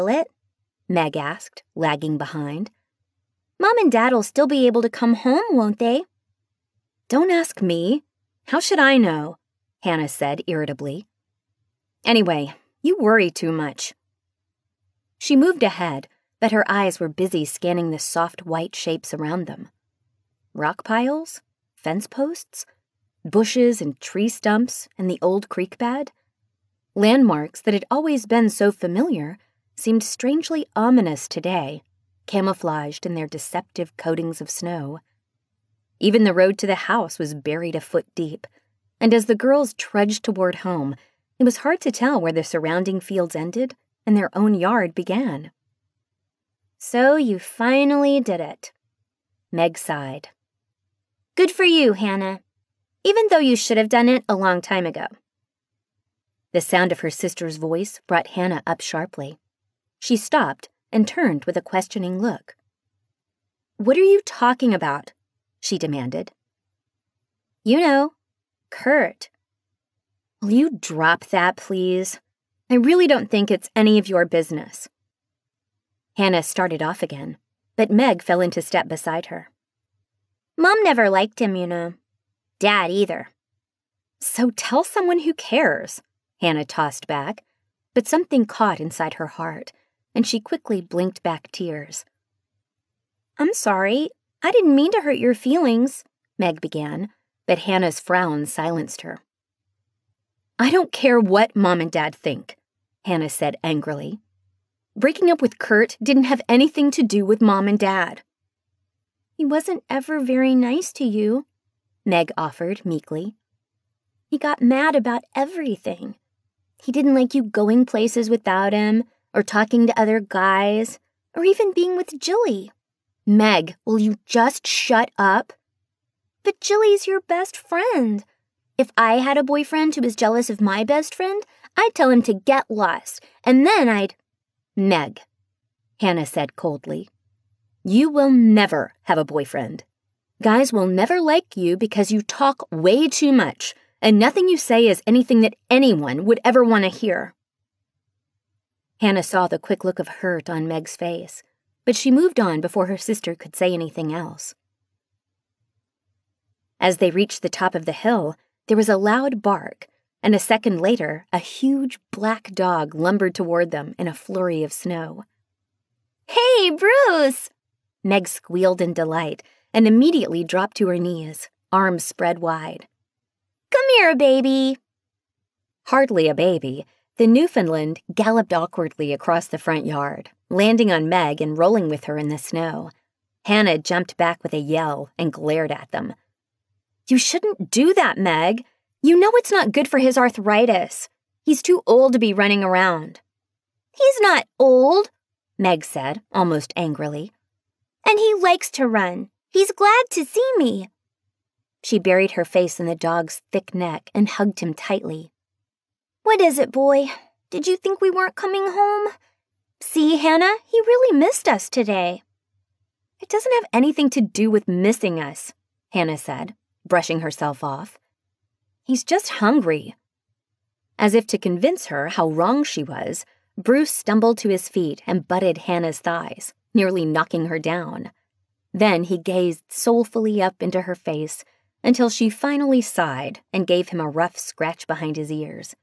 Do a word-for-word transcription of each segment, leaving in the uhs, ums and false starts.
it? Meg asked, lagging behind. Mom and Dad'll still be able to come home, won't they? Don't ask me. How should I know? Hannah said irritably. Anyway, you worry too much. She moved ahead, but her eyes were busy scanning the soft white shapes around them. Rock piles? Fence posts? Bushes and tree stumps and the old creek bed? Landmarks that had always been so familiar seemed strangely ominous today, camouflaged in their deceptive coatings of snow. Even the road to the house was buried a foot deep, and as the girls trudged toward home, it was hard to tell where the surrounding fields ended and their own yard began. So you finally did it. Meg sighed. Good for you, Hannah, even though you should have done it a long time ago. The sound of her sister's voice brought Hannah up sharply. She stopped and turned with a questioning look. What are you talking about? She demanded. You know, Kurt. Will you drop that, please? I really don't think it's any of your business. Hannah started off again, but Meg fell into step beside her. Mom never liked him, you know. Dad either. So tell someone who cares, Hannah tossed back, but something caught inside her heart, and she quickly blinked back tears. I'm sorry. I didn't mean to hurt your feelings, Meg began, but Hannah's frown silenced her. I don't care what Mom and Dad think, Hannah said angrily. Breaking up with Kurt didn't have anything to do with Mom and Dad. He wasn't ever very nice to you, Meg offered meekly. He got mad about everything. He didn't like you going places without him, or talking to other guys, or even being with Jilly. Meg, will you just shut up? But Jilly's your best friend. If I had a boyfriend who was jealous of my best friend, I'd tell him to get lost, and then I'd... Meg, Hannah said coldly, you will never have a boyfriend. Guys will never like you because you talk way too much, and nothing you say is anything that anyone would ever want to hear. Hannah saw the quick look of hurt on Meg's face, but she moved on before her sister could say anything else. As they reached the top of the hill, there was a loud bark, and a second later, a huge black dog lumbered toward them in a flurry of snow. Hey, Bruce! Meg squealed in delight and immediately dropped to her knees, arms spread wide. Come here, baby! Hardly a baby, the Newfoundland galloped awkwardly across the front yard, landing on Meg and rolling with her in the snow. Hannah jumped back with a yell and glared at them. You shouldn't do that, Meg. You know it's not good for his arthritis. He's too old to be running around. He's not old, Meg said, almost angrily. And he likes to run. He's glad to see me. She buried her face in the dog's thick neck and hugged him tightly. What is it, boy? Did you think we weren't coming home? See, Hannah, he really missed us today. It doesn't have anything to do with missing us, Hannah said, brushing herself off. He's just hungry. As if to convince her how wrong she was, Bruce stumbled to his feet and butted Hannah's thighs, nearly knocking her down. Then he gazed soulfully up into her face until she finally sighed and gave him a rough scratch behind his ears.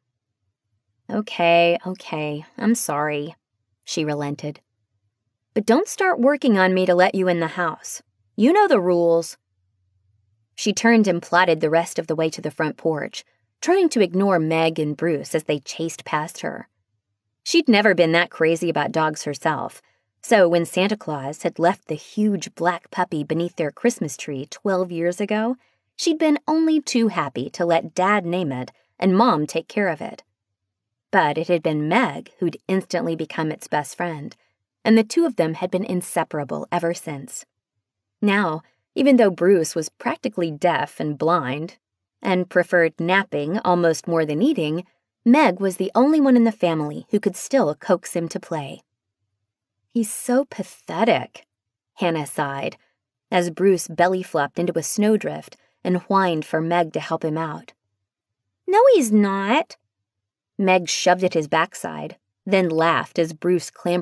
Okay, okay, I'm sorry, she relented. But don't start working on me to let you in the house. You know the rules. She turned and plodded the rest of the way to the front porch, trying to ignore Meg and Bruce as they chased past her. She'd never been that crazy about dogs herself, so when Santa Claus had left the huge black puppy beneath their Christmas tree twelve years ago, she'd been only too happy to let Dad name it and Mom take care of it. But it had been Meg who'd instantly become its best friend, and the two of them had been inseparable ever since. Now, even though Bruce was practically deaf and blind, and preferred napping almost more than eating, Meg was the only one in the family who could still coax him to play. He's so pathetic, Hannah sighed, as Bruce belly-flopped into a snowdrift and whined for Meg to help him out. No, he's not. Meg shoved at his backside, then laughed as Bruce clambered